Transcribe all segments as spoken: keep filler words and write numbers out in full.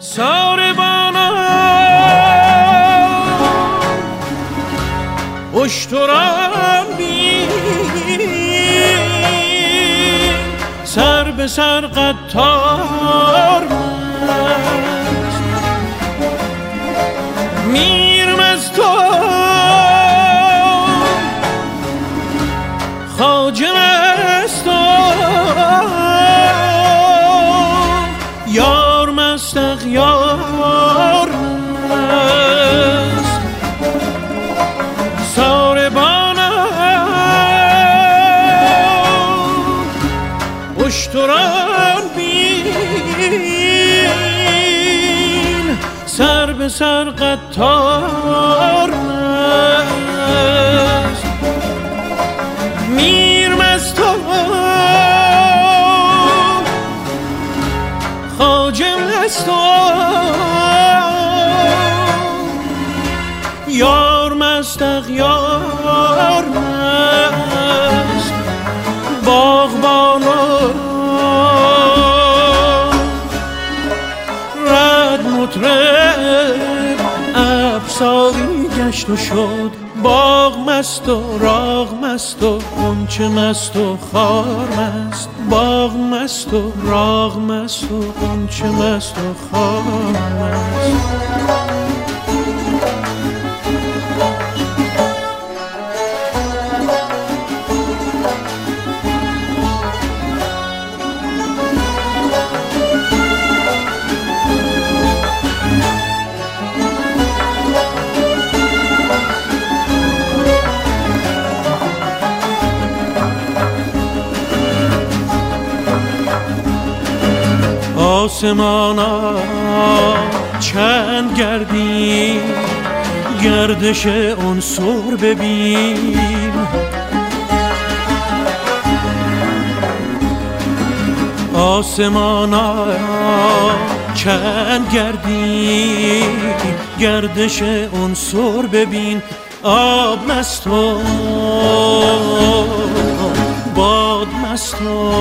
ساربانا اشتران بین سر به سر قطار مست میرم از تو خواجه مست یار مست اغیار مست ساربانا اشتران بین سر به سر قطار مست میرم از تو خواجه مست یار مست اغیار مست باغبانا رد مطرب افساری گشت و شد باغ مست و راغ مست و غنچه مست و خار مست باغ مست و راغ مست و غنچه مست و خار مست آسمانا چند گردی گردش عنصر ببین آسمانا چند گردی گردش عنصر ببین آب مست و باد مست و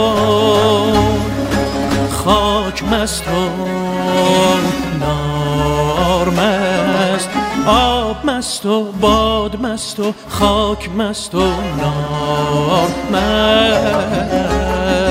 خاک مست و نار مست آب مست و باد مست و خاک مست و نار مست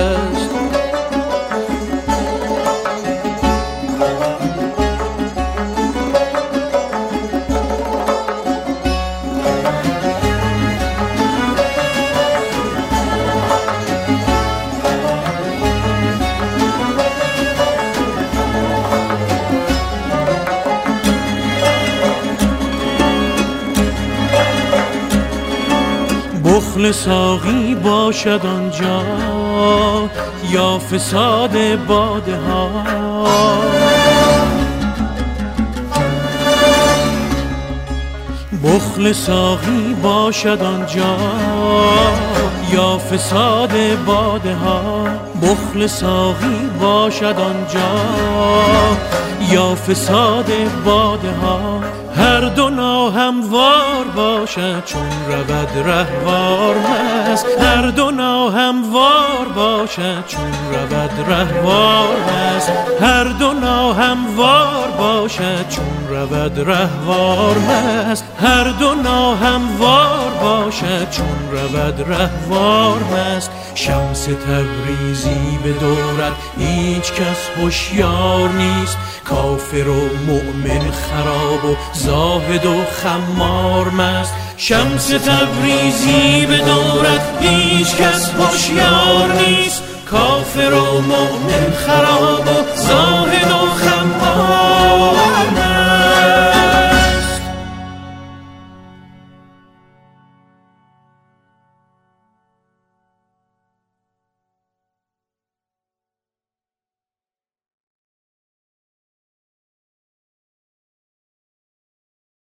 بخل ساقی باشد آنجا یا فساد باده ها بخل ساقی باشد آنجا یا فساد باده ها بخل ساقی باشد آنجا یا فساد باده ها هر دو ناهموار باشد چون رود رهوار مست هر دو ناهموار باشد چون رود رهوار مست هر دو ناهموار باشد چون رود رهوار مست هر دو ناهموار باشد چون رود رهوار مست شمس تبریزی به دورت هیچ کس هوشیار نیست کافر و مؤمن خراب و زاهد و خمار مست شمس تبریزی به دورت هیچ کس هوشیار نیست کافر و مؤمن خراب و زاهد